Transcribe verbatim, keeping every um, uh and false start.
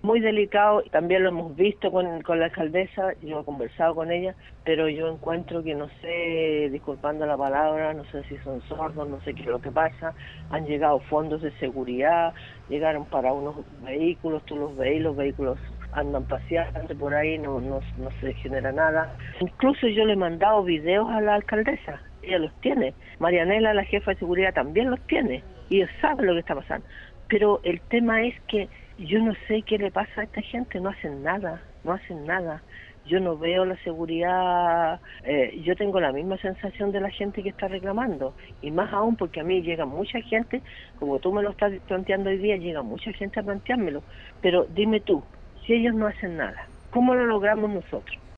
Muy delicado, también lo hemos visto con, con la alcaldesa, yo he conversado con ella, pero yo encuentro que no sé, disculpando la palabra, no sé si son sordos, no sé qué es lo que pasa, han llegado fondos de seguridad, llegaron para unos vehículos, tú los veis, los vehículos andan paseando por ahí, no, no, no se genera nada. Incluso yo le he mandado videos a la alcaldesa, ella los tiene, Marianela, la jefa de seguridad, también los tiene, y ellos saben lo que está pasando. Pero el tema es que yo no sé qué le pasa a esta gente, no hacen nada, no hacen nada. Yo no veo la seguridad, eh, yo tengo la misma sensación de la gente que está reclamando, y más aún porque a mí llega mucha gente, como tú me lo estás planteando hoy día, llega mucha gente a planteármelo, pero dime tú, si ellos no hacen nada, ¿cómo lo logramos nosotros?